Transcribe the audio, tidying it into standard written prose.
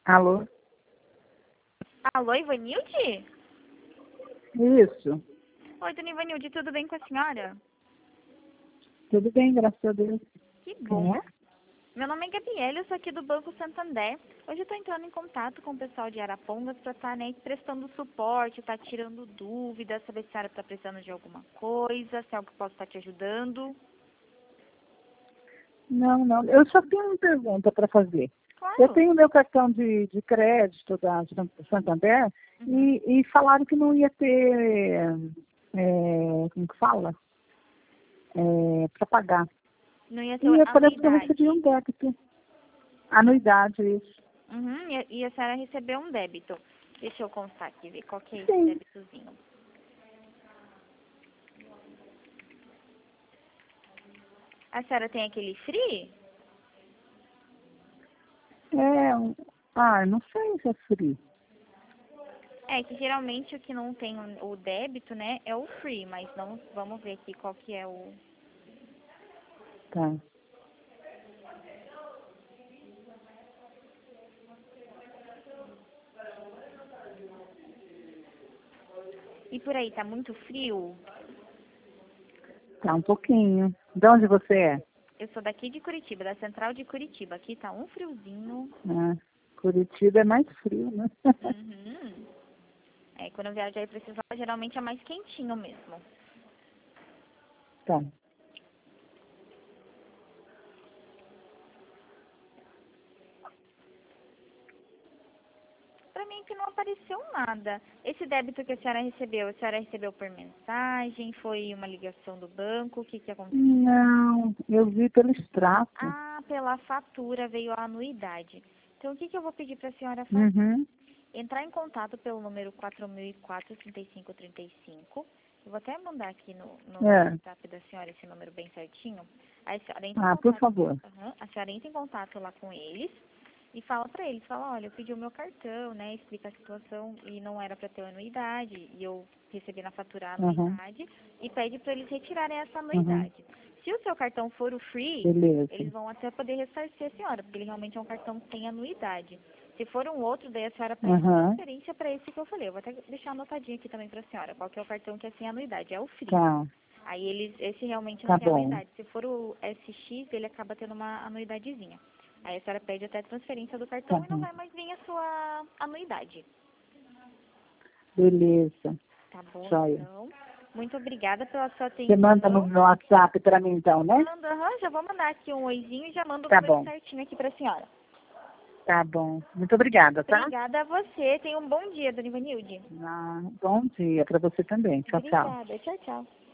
Alô? Alô, Ivanilde? Isso. Oi, dona Ivanilde, tudo bem com a senhora? Tudo bem, graças a Deus. Que bom. Quem é? Meu nome é Gabriela, eu sou aqui do Banco Santander. Hoje eu estou entrando em contato com o pessoal de Arapongas para estar prestando suporte, estar tirando dúvidas, saber se a senhora está precisando de alguma coisa, se é algo que posso estar te ajudando. Não. Eu só tenho uma pergunta para fazer. Eu Claro. tenho meu cartão de crédito da Santander e falaram que não ia ter, como que fala? Para pagar. Não ia ter E parece que eu anuidade. recebi um débito. Anuidade, isso. E a senhora recebeu um débito. Deixa eu constar aqui, ver qual que é esse Sim. débitozinho. A senhora tem aquele free? Não sei se é free. É que geralmente o que não tem o débito, né, é o free, mas não, vamos ver aqui qual que é o... Tá. E por aí, tá muito frio? Tá um pouquinho. De onde você é? Eu sou daqui de Curitiba, da central de Curitiba. Aqui tá um friozinho. Ah, Curitiba é mais frio, né? Uhum. É, quando eu viajo aí pra esses lados, geralmente é mais quentinho mesmo. Tá. Pra mim que não apareceu nada. Esse débito que a senhora recebeu por mensagem? Foi uma ligação do banco? O que que aconteceu? Não, eu vi pelo extrato. Ah, pela fatura veio a anuidade. Então, o que que eu vou pedir pra senhora fazer? Uhum. Entrar em contato pelo número 4004-3535. Eu vou até mandar aqui no É. WhatsApp da senhora esse número bem certinho. Aí a senhora entra em Ah, por contato, favor. a senhora entra em contato lá com eles e fala pra eles, fala, olha, eu pedi o meu cartão, né, explica a situação e não era pra ter anuidade e eu recebi na fatura a Uhum. anuidade e pede pra eles retirarem essa Uhum. anuidade. Se o seu cartão for o free, Beleza. eles vão até poder ressarcir a senhora, porque ele realmente é um cartão que tem anuidade. Se for um outro, daí a senhora pede Uhum. transferência para esse que eu falei. Eu vou até deixar anotadinho aqui também para a senhora. Qual que é o cartão que é sem anuidade? É o Free. Tá. Aí esse realmente não Tá tem bom. anuidade. Se for o SX, ele acaba tendo uma anuidadezinha. Aí a senhora pede até transferência do Tá cartão e não bom. vai mais vir a sua anuidade. Beleza. Tá bom, Joia. então. Muito obrigada pela sua Você manda no atenção. meu WhatsApp para mim então, né? Manda, já vou mandar aqui um oizinho e já mando o Tá número bom. certinho aqui para a senhora. Tá bom. Muito obrigada, tá? Obrigada a você. Tenha um bom dia, dona Ivanilde. Bom dia para você também. Tchau, tchau. Obrigada. Tchau, tchau.